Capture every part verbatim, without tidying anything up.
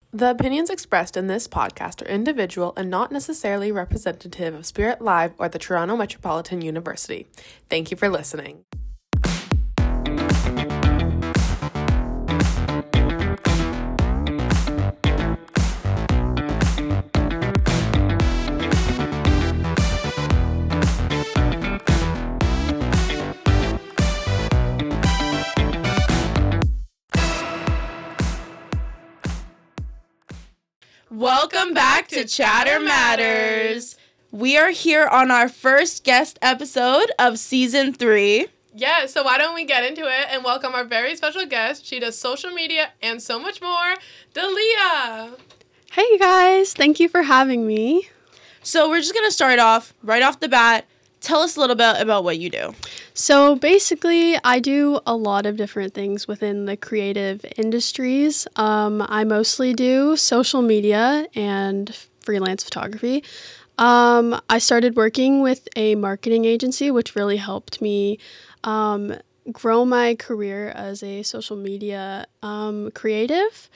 The opinions expressed in this podcast are individual and not necessarily representative of Spirit Live or the Toronto Metropolitan University. Thank you for listening. Welcome back to Chatter Matters. We are here on our first guest episode of season three. Yeah, so why don't we get into it and welcome our very special guest. She does social media and so much more, Dalia. Hey, you guys. Thank you for having me. So we're just going to start off right off the bat. Tell us a little bit about what you do. So basically, I do a lot of different things within the creative industries. Um, I mostly do social media and freelance photography. Um, I started working with a marketing agency, which really helped me um, grow my career as a social media um, creative.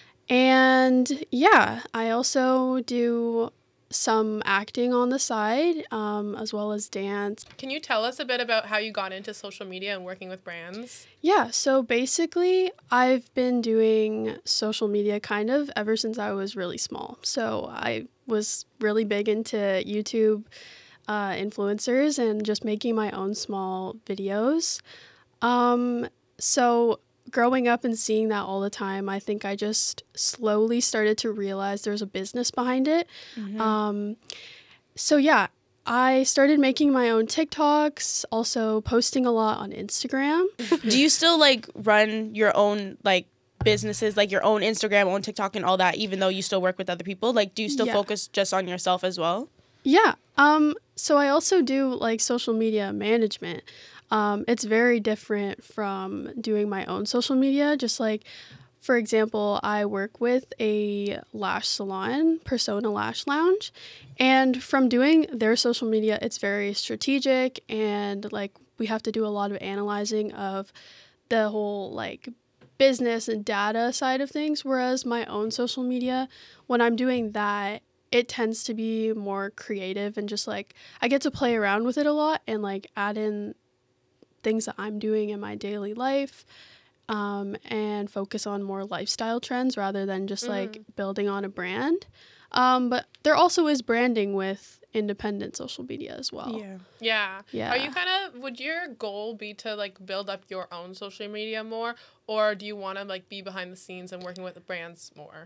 And yeah, I also do some acting on the side, um, as well as dance. Can you tell us a bit about how you got into social media and working with brands? Yeah, so basically, I've been doing social media kind of ever since I was really small. So I was really big into YouTube uh, influencers and just making my own small videos. Um, so growing up and seeing that all the time, I think I just slowly started to realize there's a business behind it. Mm-hmm. Um, so yeah, I started making my own TikToks, also posting a lot on Instagram. Do you still like run your own like businesses, like your own Instagram, own TikTok and all that, even though you still work with other people? Like, do you still yeah. focus just on yourself as well? Yeah. Um, so I also do like social media management. Um, it's very different from doing my own social media. Just like, for example, I work with a lash salon, Persona Lash Lounge, and from doing their social media, it's very strategic and like we have to do a lot of analyzing of the whole like business and data side of things. Whereas my own social media, when I'm doing that, it tends to be more creative and just like I get to play around with it a lot and like add in things that I'm doing in my daily life, um, and focus on more lifestyle trends rather than just mm. like building on a brand. Um, but there also is branding with independent social media as well. Yeah. Yeah. Yeah. Are you kind of, would your goal be to like build up your own social media more, or do you want to like be behind the scenes and working with the brands more?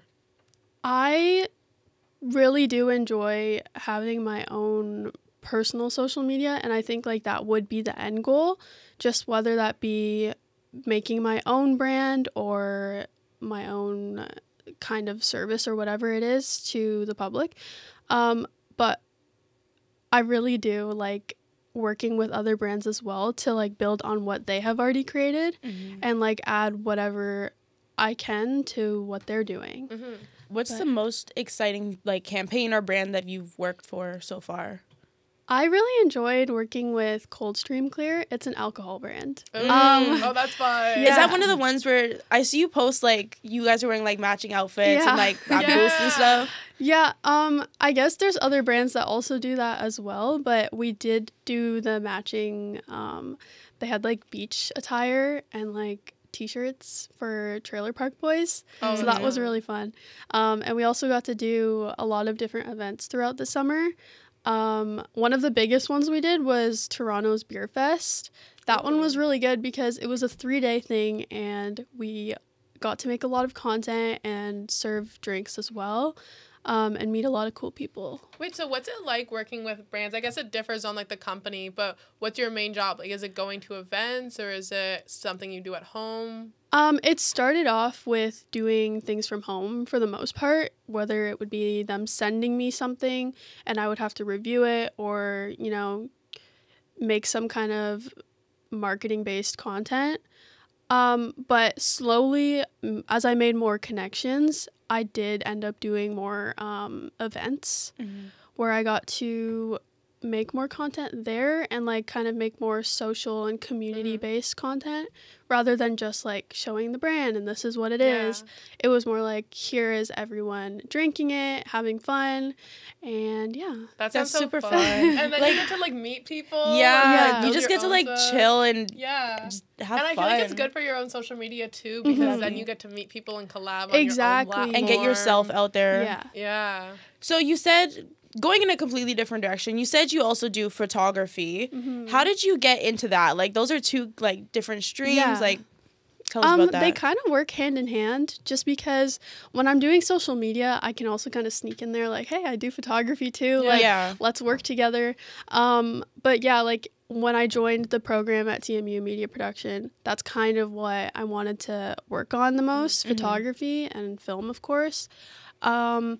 I really do enjoy having my own personal social media, and I think like that would be the end goal, just whether that be making my own brand or my own kind of service or whatever it is to the public. Um, but I really do like working with other brands as well to like build on what they have already created mm-hmm. and like add whatever I can to what they're doing. Mm-hmm. What's but, the most exciting like campaign or brand that you've worked for so far? I really enjoyed working with Coldstream Clear. It's an alcohol brand. Mm. Um, oh, that's fun. Yeah. Is that one of the ones where I see you post, like, you guys are wearing, like, matching outfits yeah. and, like, rap yeah. boosts and stuff? Yeah, um, I guess there's other brands that also do that as well, but we did do the matching, um, they had, like, beach attire and, like, T-shirts for Trailer Park Boys, oh, so that yeah. was really fun. Um, and we also got to do a lot of different events throughout the summer. Um, one of the biggest ones we did was Toronto's Beer Fest. That Ooh. one was really good because it was a three-day thing and we got to make a lot of content and serve drinks as well, um, and meet a lot of cool people. Wait, so what's it like working with brands? I guess it differs on like the company, but what's your main job? Like, is it going to events or is it something you do at home? Um, it started off with doing things from home for the most part, whether it would be them sending me something and I would have to review it or, you know, make some kind of marketing-based content. Um, but slowly, as I made more connections, I did end up doing more um, events mm-hmm. where I got to make more content there and like kind of make more social and community based mm-hmm. content rather than just like showing the brand and this is what it yeah. is. It was more like here is everyone drinking it, having fun, and yeah. That sounds so super fun. fun. And then like, you get to like meet people. Yeah, yeah. You just get to like stuff. chill and yeah. just have and fun. I feel like it's good for your own social media too because mm-hmm. then you get to meet people and collab on exactly. your own platform. And get yourself out there. Yeah. Yeah. So you said going in a completely different direction. You said you also do photography. Mm-hmm. How did you get into that? Like those are two like different streams. Yeah. Like tell us um, about that. They kind of work hand in hand just because when I'm doing social media, I can also kind of sneak in there like, hey, I do photography too. Yeah. Like yeah. let's work together. Um, but yeah, like when I joined the program at T M U Media Production, that's kind of what I wanted to work on the most, mm-hmm. photography and film, of course. Um,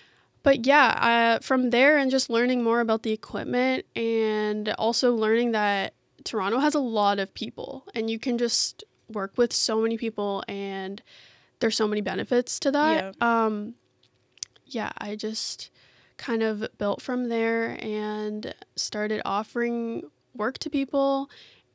But yeah, uh, from there and just learning more about the equipment and also learning that Toronto has a lot of people and you can just work with so many people and there's so many benefits to that. Yeah, um, yeah I just kind of built from there and started offering work to people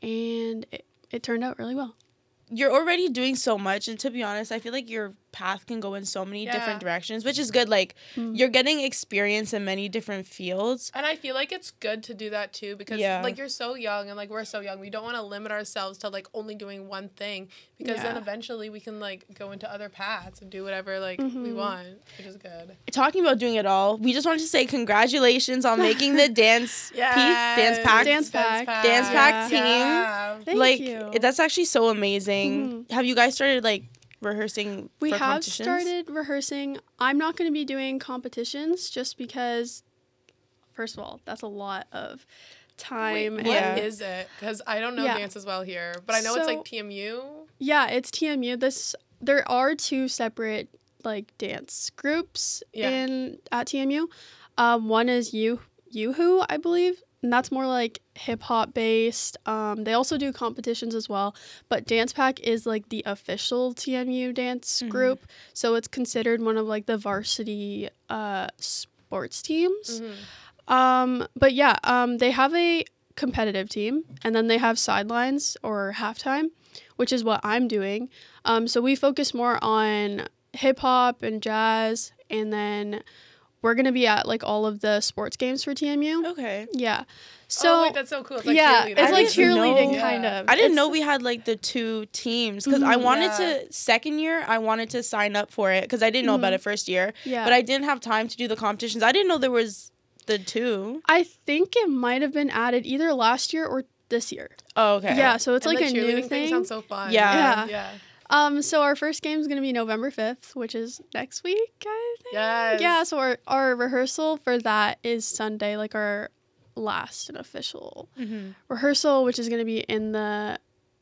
and it, it turned out really well. You're already doing so much, and to be honest, I feel like your path can go in so many yeah. different directions, which is good. Like, mm. you're getting experience in many different fields. And I feel like it's good to do that, too, because, yeah. like, you're so young, and, like, we're so young. We don't want to limit ourselves to, like, only doing one thing, because yeah. then eventually we can, like, go into other paths and do whatever, like, mm-hmm. we want, which is good. Talking about doing it all, we just wanted to say congratulations on making the dance yes. piece, dance pack, dance pack, dance pack yeah. team. Yeah. Thank like, you. That's actually so amazing. Mm-hmm. Have you guys started, like, rehearsing we for have started rehearsing. I'm not going to be doing competitions just because, first of all, that's a lot of time. Wait, what yeah. is it? Because I don't know yeah. dance as well here, but I know so, it's like T M U. Yeah, it's T M U. This there are two separate like dance groups yeah. in at T M U. Um, one is you Yoo-Hoo, I believe. And that's more like hip hop based. Um, they also do competitions as well. But Dance Pack is like the official T M U dance mm-hmm. group. So it's considered one of like the varsity uh, sports teams. Mm-hmm. Um, but yeah, um, they have a competitive team. And then they have sidelines or halftime, which is what I'm doing. Um, so we focus more on hip hop and jazz. And then we're going to be at, like, all of the sports games for T M U. Okay. Yeah. So, oh, wait, that's so cool. It's like yeah, cheerleading. it's like cheerleading, know. kind yeah. of. I didn't it's, know we had, like, the two teams. Because mm-hmm, I wanted yeah. to, second year, I wanted to sign up for it. Because I didn't know mm-hmm. about it first year. Yeah. But I didn't have time to do the competitions. I didn't know there was the two. I think it might have been added either last year or this year. Oh, okay. Yeah, so it's and like the a new thing. thing. Sounds so fun. Yeah. Yeah. yeah. Um, so our first game is going to be November fifth, which is next week, I think. Yes. Yeah, so our, our rehearsal for that is Sunday, like our last and official mm-hmm. rehearsal, which is going to be in the,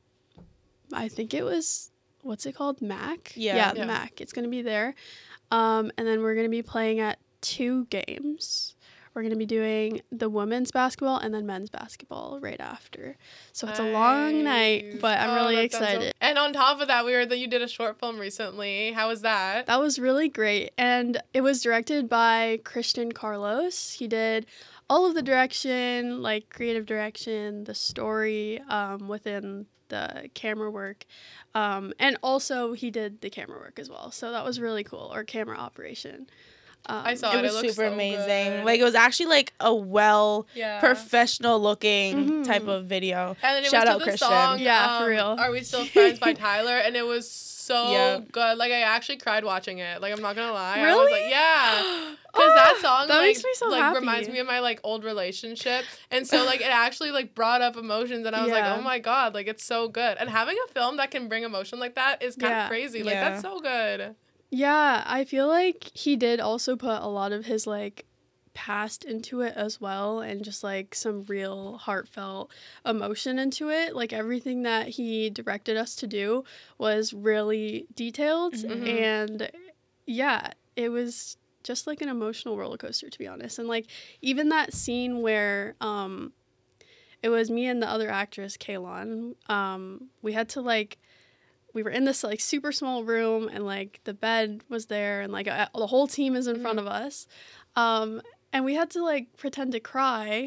I think it was, what's it called? Mac? Yeah. Yeah, yeah. Mac. It's going to be there. Um, and then we're going to be playing at two games. We're going to be doing the women's basketball and then men's basketball right after. So it's nice. a long night, but I'm oh, really excited. So- and on top of that, we heard that you did a short film recently. How was that? That was really great. And it was directed by Christian Carlos. He did all of the direction, like creative direction, the story um, within the camera work. Um, and also he did the camera work as well. So that was really cool, or camera operation. Um, I saw it. It was it super so amazing. Good. Like, it was actually like a well yeah. professional looking mm-hmm. type of video. And then it Shout was out to the Christian. song, yeah, um, for real. Are We Still Friends by Tyler? And it was so yeah. good. Like, I actually cried watching it. Like, I'm not gonna lie. Really? I was like, yeah. Because oh, that song that like, makes me so like happy. reminds me of my like old relationship. And so like it actually like brought up emotions and I was yeah. like, oh my God, like it's so good. And having a film that can bring emotion like that is kind yeah. of crazy. Like yeah. that's so good. Yeah, I feel like he did also put a lot of his like past into it as well, and just like some real heartfelt emotion into it. Like everything that he directed us to do was really detailed mm-hmm. and yeah, it was just like an emotional roller coaster, to be honest. And like even that scene where um it was me and the other actress, Kaylon, um we had to like we were in this like super small room and like the bed was there and like a, the whole team is in mm-hmm. front of us. Um, and we had to like pretend to cry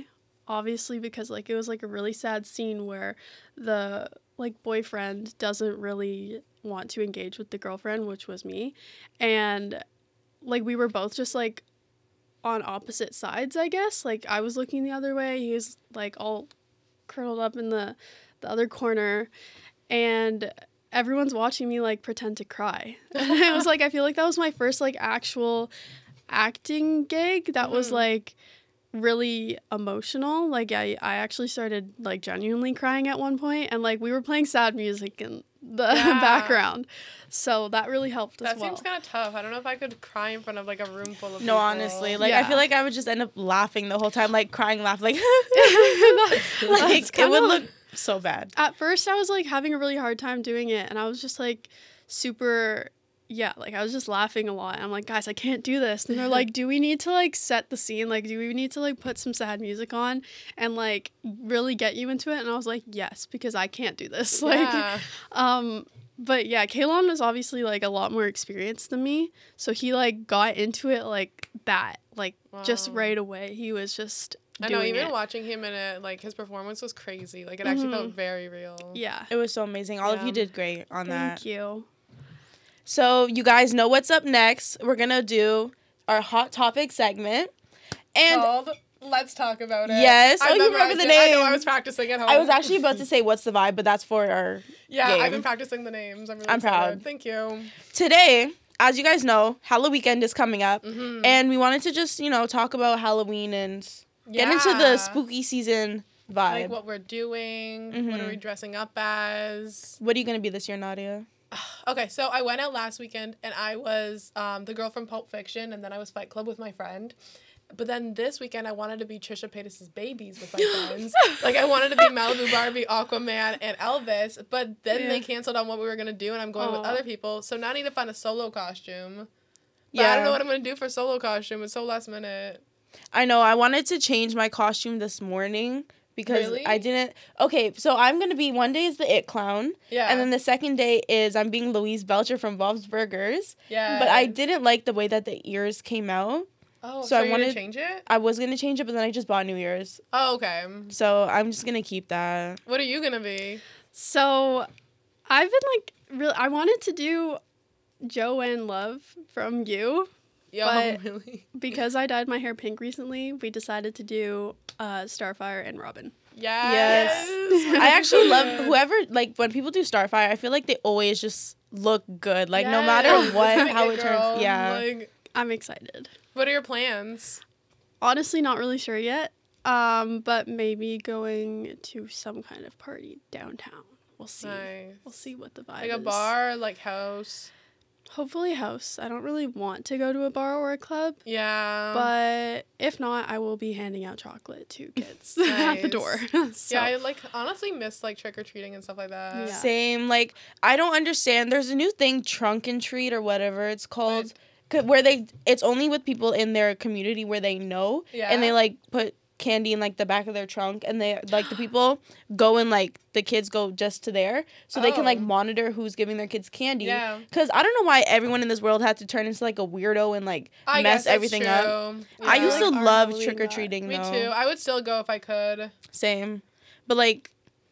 obviously because like it was like a really sad scene where the like boyfriend doesn't really want to engage with the girlfriend, which was me, and like we were both just like on opposite sides, I guess. Like I was looking the other way, he was like all curled up in the the other corner, and everyone's watching me like pretend to cry. And it was like, I feel like that was my first like actual acting gig that mm-hmm. was like really emotional. Like I, I actually started like genuinely crying at one point, and like we were playing sad music in the yeah. background, so that really helped as that well. That seems kind of tough. I don't know if I could cry in front of like a room full of no people. Honestly, like yeah. I feel like I would just end up laughing the whole time, like crying laugh like like it would look so bad. At first I was like having a really hard time doing it, and I was just like super yeah, like I was just laughing a lot. I'm like, guys, I can't do this. And they're like, do we need to like set the scene? Like, do we need to like put some sad music on and like really get you into it? And I was like, yes, because I can't do this. Like, yeah. um, but yeah, Kalon is obviously like a lot more experienced than me. So he like got into it like that, like wow. just right away. He was just I know, even it. watching him in it, like his performance was crazy. Like it actually mm-hmm. felt very real. Yeah. It was so amazing. All yeah. of you did great on Thank that. Thank you. So you guys know what's up next. We're going to do our Hot Topic segment. And called Let's Talk About It. Yes. I oh, you remember the it. name. I know, I was practicing at home. I was actually about to say What's the Vibe, but that's for our Yeah, game. I've been practicing the names. I'm really I'm excited. proud. Thank you. Today, as you guys know, Halloween weekend is coming up. Mm-hmm. And we wanted to just, you know, talk about Halloween and yeah. get into the spooky season vibe. Like what we're doing. Mm-hmm. What are we dressing up as? What are you going to be this year, Nadia? Okay, so I went out last weekend, and I was um, the girl from Pulp Fiction, and then I was Fight Club with my friend. But then this weekend, I wanted to be Trisha Paytas's babies with my friends. Like, I wanted to be Malibu Barbie, Aquaman, and Elvis. But then yeah. they canceled on what we were going to do, and I'm going Aww. with other people. So now I need to find a solo costume. But yeah. I don't know what I'm going to do for solo costume. It's so last minute. I know. I wanted to change my costume this morning. Because really? I didn't... Okay, so I'm going to be... One day is the It Clown. Yeah. And then the second day is I'm being Louise Belcher from Bob's Burgers. Yeah. But I didn't like the way that the ears came out. Oh, so, so I you're wanted gonna change it? I was going to change it, but then I just bought new ears. Oh, okay. So I'm just going to keep that. What are you going to be? So I've been like... really. I wanted to do Joanne Love from You. Yo, but really? Because I dyed my hair pink recently, we decided to do uh, Starfire and Robin. Yes. yes. I actually love whoever, like, when people do Starfire, I feel like they always just look good. Like, yes. no matter what, how it girl. turns. Yeah. Like, I'm excited. What are your plans? Honestly, not really sure yet. Um, but maybe going to some kind of party downtown. We'll see. Nice. We'll see what the vibe like is. Like a bar, like house? Hopefully house. I don't really want to go to a bar or a club. Yeah. But if not, I will be handing out chocolate to kids at the door. So. Yeah, I like honestly miss like trick-or-treating and stuff like that. Yeah. Same. Like, I don't understand. There's a new thing, Trunk and Treat or whatever it's called, right. where they, it's only with people in their community where they know. Yeah. And they like put candy in like the back of their trunk, and they like the people go and like the kids go just to there so oh. they can like monitor who's giving their kids candy. Yeah. Because I don't know why everyone in this world had to turn into like a weirdo and like I mess everything true. up. Yeah. I used like to love trick or treating. Me though. too. I would still go if I could. Same, but like.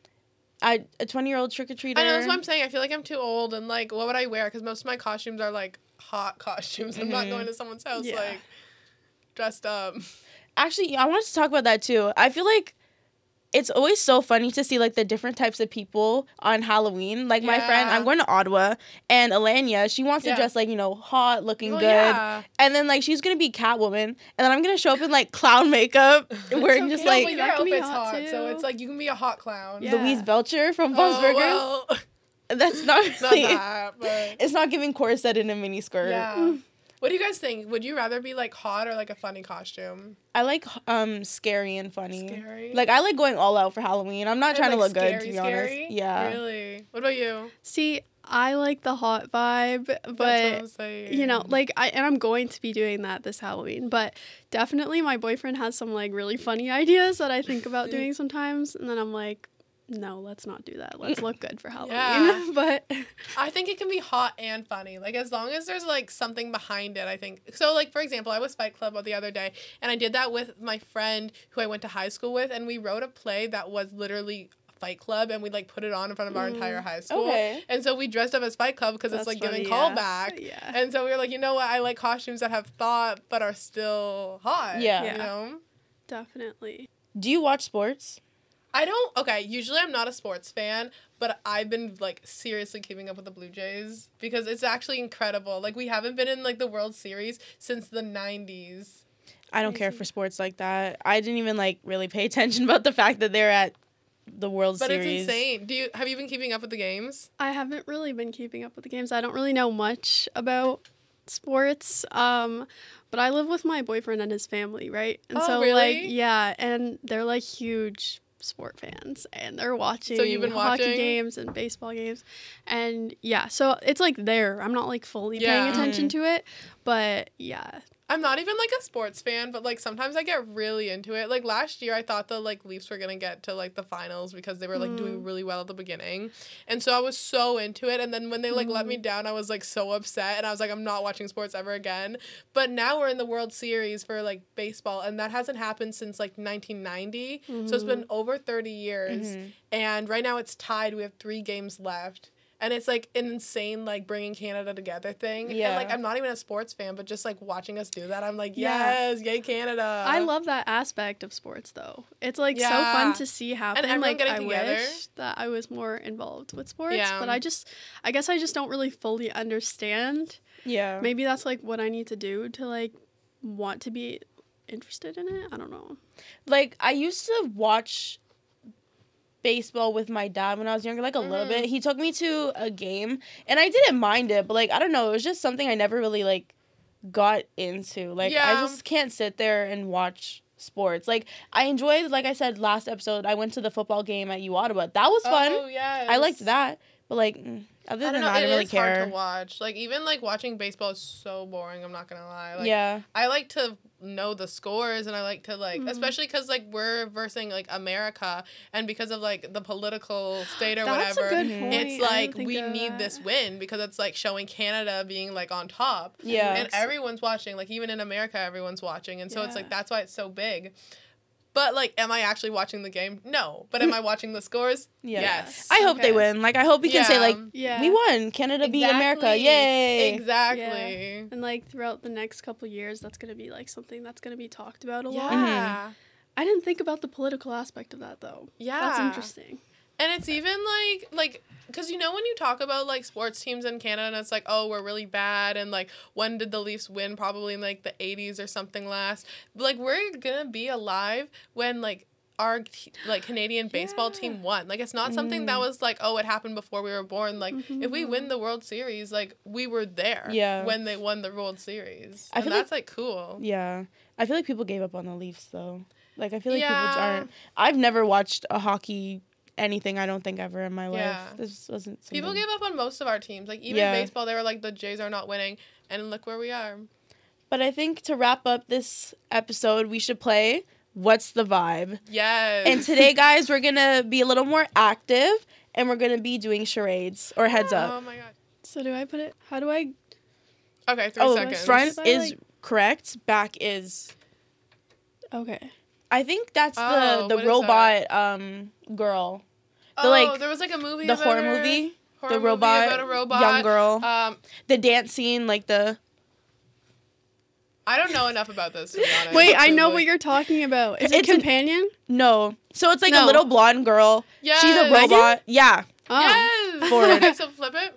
I a twenty year old trick or treater. I know, that's what I'm saying. I feel like I'm too old, and like, what would I wear? Because most of my costumes are like hot costumes. Mm-hmm. I'm not going to someone's house yeah. like dressed up. Actually, I wanted to talk about that too. I feel like it's always so funny to see like the different types of people on Halloween. Like yeah. my friend, I'm going to Ottawa, and Alania, she wants yeah. to dress like, you know, hot, looking well, good. Yeah. And then like she's gonna be Catwoman, and then I'm gonna show up in like clown makeup, wearing okay. just like. No, but your outfit's hot, hot so it's like you can be a hot clown. Yeah. Louise Belcher from Bob's oh, Burgers. Well. That's not really. Not that, but it's not giving corset in a mini skirt. Yeah. What do you guys think? Would you rather be like hot or like a funny costume? I like um scary and funny. Scary? Like I like going all out for Halloween. I'm not and trying like to look scary, good, to be scary? honest. Yeah. Really? What about you? See, I like the hot vibe, but That's what I'm you know, like I and I'm going to be doing that this Halloween, but definitely my boyfriend has some like really funny ideas that I think about doing sometimes, and then I'm like, no, let's not do that. Let's look good for Halloween. Yeah. But I think it can be hot and funny. Like, as long as there's, like, something behind it, I think. So, like, for example, I was Fight Club the other day, and I did that with my friend who I went to high school with, and we wrote a play that was literally Fight Club, and we, like, put it on in front of our mm. entire high school. Okay. And so we dressed up as Fight Club because it's, like, funny, giving yeah. callback. Yeah. And so we were like, you know what? I like costumes that have thought but are still hot. Yeah. You know? Definitely. Do you watch sports? I don't, okay, usually I'm not a sports fan, but I've been, like, seriously keeping up with the Blue Jays because it's actually incredible. Like, we haven't been in, like, the World Series since the nineties. I don't care for sports like that. I didn't even, like, really pay attention about the fact that they're at the World but Series. But it's insane. Do you, have you been keeping up with the games? I haven't really been keeping up with the games. I don't really know much about sports. Um... But I live with my boyfriend and his family, right? And oh, so, really? like, yeah, and they're, like, huge sport fans, and they're watching so you've been hockey watching? games and baseball games. And, yeah, so it's, like, there. I'm not, like, fully yeah. paying attention mm-hmm. to it, but, yeah. I'm not even, like, a sports fan, but, like, sometimes I get really into it. Like, last year, I thought the, like, Leafs were going to get to, like, the finals because they were, like, mm. doing really well at the beginning. And so I was so into it. And then when they, like, mm. let me down, I was, like, so upset. And I was like, I'm not watching sports ever again. But now we're in the World Series for, like, baseball. And that hasn't happened since, like, nineteen ninety. Mm-hmm. So it's been over thirty years. Mm-hmm. And right now it's tied. We have three games left. And it's, like, an insane, like, bringing Canada together thing. Yeah. And, like, I'm not even a sports fan, but just, like, watching us do that, I'm like, yes, yeah. yay, Canada. I love that aspect of sports, though. It's, like, yeah. so fun to see happen. And everyone like, getting I together. wish that I was more involved with sports. Yeah. But I just, I guess I just don't really fully understand. Yeah. Maybe that's, like, what I need to do to, like, want to be interested in it. I don't know. Like, I used to watch baseball with my dad when I was younger, like a mm. little bit. He took me to a game, and I didn't mind it, but, like, I don't know, it was just something I never really, like, got into. Like, yeah. I just can't sit there and watch sports. Like, I enjoyed, like I said last episode, I went to the football game at U Ottawa. That was fun. Oh, yes. I liked that, but, like, other than I that, I didn't really care. It is hard to watch. Like, even, like, watching baseball is so boring, I'm not gonna lie. Like, yeah. I like to know the scores, and I like to, like, mm. especially because, like, we're versing, like, America, and because of, like, the political state or That's whatever, a good point. it's, like, we need that. this win, because it's, like, showing Canada being, like, on top. Yeah. And everyone's watching. Like, even in America, everyone's watching, and so yeah. it's, like, that's why it's so big. But, like, am I actually watching the game? No. But am I watching the scores? Yeah. Yes. I hope okay. they win. Like, I hope we can yeah. say, like, yeah. we won. Canada exactly. beat America. Yay. Exactly. Yeah. And, like, throughout the next couple years, that's going to be, like, something that's going to be talked about a yeah. lot. Yeah. I didn't think about the political aspect of that, though. Yeah. That's interesting. And it's even, like, like, because, you know, when you talk about, like, sports teams in Canada, and it's like, oh, we're really bad, and, like, when did the Leafs win? Probably in, like, the eighties or something last. But, like, we're gonna be alive when, like, our, t- like, Canadian baseball yeah. team won. Like, it's not something mm. that was, like, oh, it happened before we were born. Like, mm-hmm. if we win the World Series, like, we were there yeah. when they won the World Series. I and feel that's, like, like, cool. Yeah. I feel like people gave up on the Leafs, though. Like, I feel like yeah. people aren't... I've never watched a hockey... anything I don't think ever in my life. Yeah. This wasn't something. People gave up on most of our teams. Like, even yeah. baseball, they were like, the Jays are not winning, and look where we are. But I think to wrap up this episode, we should play What's the Vibe? Yes. And today, guys, we're going to be a little more active, and we're going to be doing charades, or heads up. Oh, my God. So do I put it, how do I? Okay, three oh, seconds. Front is like... correct, back is... Okay. I think that's the, oh, the robot um girl. The, oh, like, there was like a movie the about horror her. movie. Horror the movie robot, about a robot, young girl. Um, the dance scene, like the. I don't know enough about this, to be honest. Wait, I know what you're talking about. Is it's it Companion? An, no. So it's like no. a little blonde girl. Yes. She's a robot. Megan? Yeah. Oh. Yes. Forward. Okay, so flip it.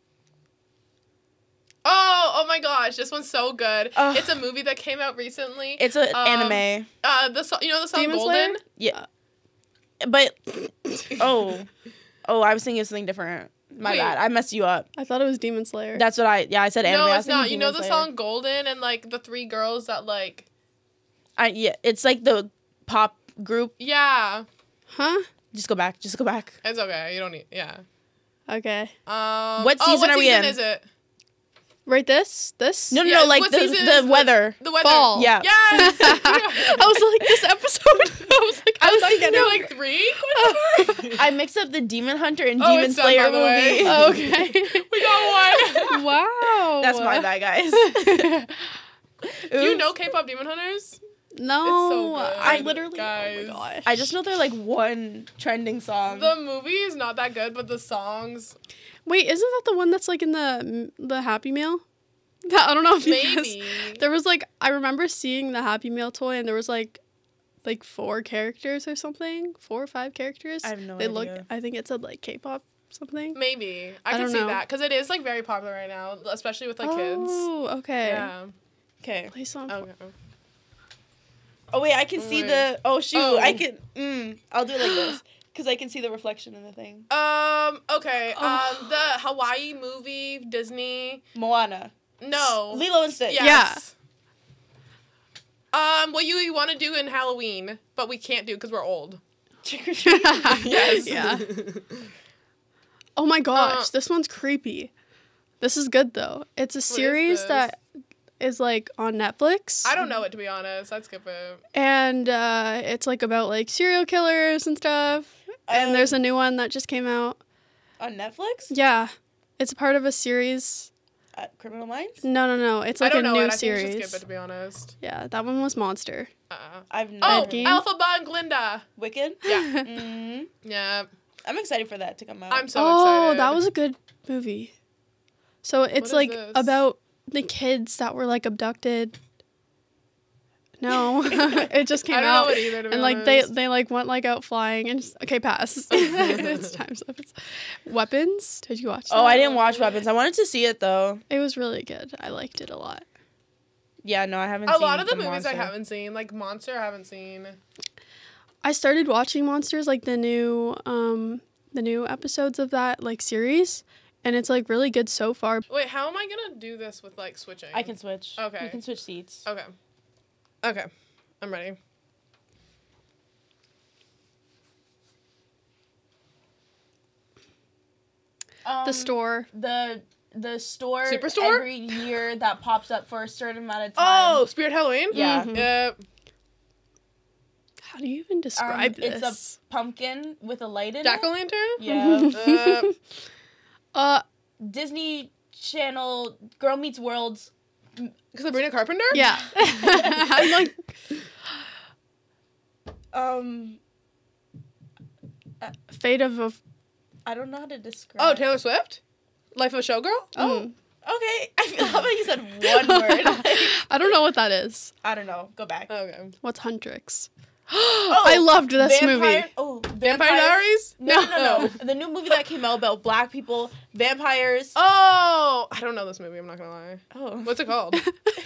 Oh, oh my gosh, this one's so good. Uh, it's a movie that came out recently. It's an um, anime. Uh, the so- you know the song Demon Golden? Slayer? Yeah. But, oh. Oh, I was thinking of something different. My Wait. bad. I messed you up. I thought it was Demon Slayer. That's what I, yeah, I said anime. No, I it's not. You know Demon the Slayer. song Golden and, like, the three girls that, like... I Yeah, it's like the pop group. Yeah. Huh? Just go back. Just go back. It's okay. You don't need... Yeah. Okay. Um, what season oh, what are season we in? is it? Right, this? This? No, no, Yeah, no, like what the, season the is weather. The weather. Fall. Yeah. Yes. I was like, this episode? I was like, I was not thinking getting like three. I mixed up the Demon Hunter and Oh, Demon it's done, Slayer by the way. movie. Oh, okay. We got one. Wow. That's my bad, guys. Do you Oops. know K-pop Demon Hunters? No. It's so good, I literally, guys. oh my gosh. I just know they're like one trending song. The movie is not that good, but the songs. Wait, isn't that the one that's like in the the Happy Meal? That, I don't know if you guys- Maybe. there was like, I remember seeing the Happy Meal toy and there was like, like four characters or something, four or five characters. I have no they idea. looked, I think it said like K-pop something. Maybe. I, I can don't see know. that because it is like very popular right now, especially with like kids. Oh, okay. Yeah. Okay. Play song. Okay. Oh wait, I can see Wait. the. Oh shoot, Oh. I can. Mm, I'll do it like this because I can see the reflection in the thing. Um. Okay. Oh. Um. The Hawaii movie, Disney. Moana. No. Lilo and Stitch. Yes. Um. What you, you want to do in Halloween, but we can't do because we're old. Trick or treat. Yes. Yeah. Oh my gosh, Uh, this one's creepy. This is good though. It's a series this? that is like on Netflix. I don't know it, to be honest. I'd skip it. And uh, it's like about like serial killers and stuff. And Uh, there's a new one that just came out. on Netflix. Yeah, it's a part of a series. At Criminal Minds. No, no, no. It's I like don't a know new it. I think you series. should skip it, to be honest. Yeah, that one was Monster. Uh-uh. I've no Oh, Game? Alphaba and Glinda. Wicked. Yeah. hmm Yeah. I'm excited for that to come out. I'm so oh, excited. that was a good movie. So it's is like this? about the kids that were like abducted. No, it just came I don't out. know it either, to be And like they honest. they like went like out flying and just, okay, pass. It's time's up. It's Weapons. Did you watch that? Oh, I didn't watch Weapons. I wanted to see it though. It was really good. I liked it a lot. Yeah, no, I haven't. A seen lot of the, movies Monster. I haven't seen, like Monster, I haven't seen. I started watching Monsters, like the new um the new episodes of that like series, and it's like really good so far. Wait, how am I gonna do this with like switching? I can switch. Okay. You can switch seats. Okay. Okay. I'm ready. Um, The store. The the store. Superstore? every year that pops up for a certain amount of Oh, time. Spirit Halloween? Yeah. Mhm. Yep. How do you even Um, describe it's this? a pumpkin with a light in Jack o' it. lantern? Yeah. Uh, Uh, Disney Channel Girl Meets World's. Sabrina Carpenter? yeah. I'm like, Um, Fate of a. I don't know how to describe. Oh, Taylor Swift? Life of a Showgirl? Oh, Okay, I feel like you said one word. I don't know what that is. I don't know. Go back. Okay. What's Huntrix? Oh, I loved this Vampire, movie. Oh, Vampire Diaries? No, no, no, no. The new movie that came out about black people, vampires. Oh, I don't know this movie. I'm not gonna lie. Oh. What's it called?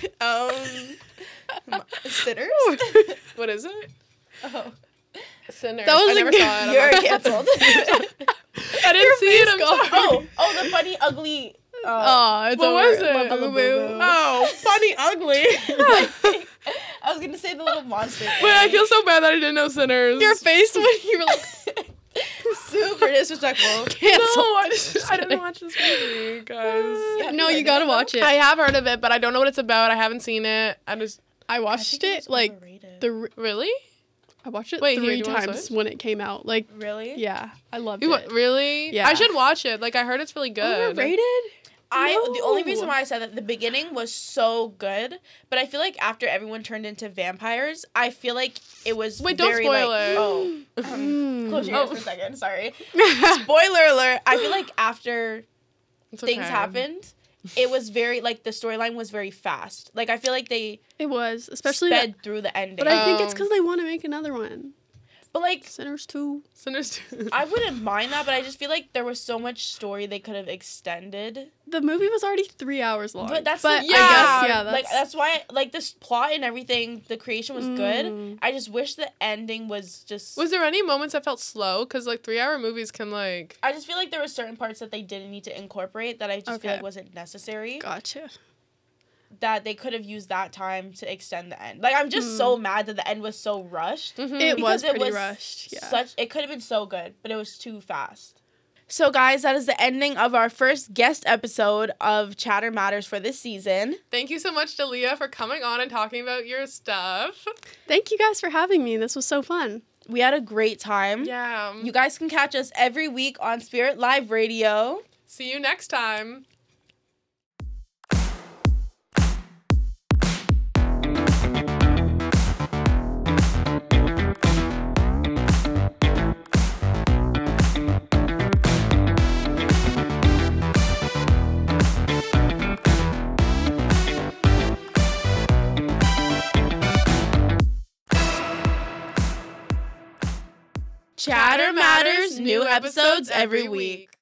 um, Sinners. What is it? Oh, Sinners. That was I a never good- saw it. I'm you're not- canceled. I didn't see it. I'm sorry. oh, oh, the funny ugly. Uh, Oh, it's What over. was it? Bubba Boo Boo. Boo. Oh, funny, ugly. I was gonna say the little monster. Wait, I feel so bad that I didn't know Sinners. Your face when you were like, super disrespectful. No, cancel. I, just, I didn't watch this movie, guys. Yeah, No, you you guys gotta didn't know? watch it. I have heard of it, but I don't know what it's about. I haven't seen it. I just I I watched think it, was like overrated. the. re- really. I watched it Wait, here, three do you wanna times switch? when it came out. Like, really. yeah, I loved You, it. really? Yeah. I should watch it. Like I heard it's really good. Overrated? I the only No. reason why I said that the beginning was so good, but I feel like after everyone turned into vampires, I feel like it was Wait, don't very spoil like, it. Oh, um, Mm. close your Oh. ears for a second. Sorry. Spoiler alert. I feel like after It's things okay. happened, it was very like the storyline was very fast. Like I feel like they It was, especially. sped through the ending. But I think it's Um, because they want to make another one. but like Sinners two. Sinners two. I wouldn't mind that, but I just feel like there was so much story they could have extended. The movie was already three hours long. But that's but the, I guess yeah, that's, like that's why like this plot and everything, the creation was good. Mm. I just wish the ending was just. Was there any moments that felt slow? Because like three hour movies can like. I just feel like there were certain parts that they didn't need to incorporate that I just feel Okay. like wasn't necessary. Gotcha. That they could have used that time to extend the end. Like I'm just so mad that the end was so rushed. Mhm. It Because was it pretty was rushed. Yeah. Such it could have been so good, but it was too fast. So, guys, that is the ending of our first guest episode of Chatter Matters for this season. Thank you so much, Dalia, for coming on and talking about your stuff. Thank you guys for having me. This was so fun. We had a great time. Yeah. You guys can catch us every week on Spirit Live Radio. See you next time. Chatter Matters, new episodes every week.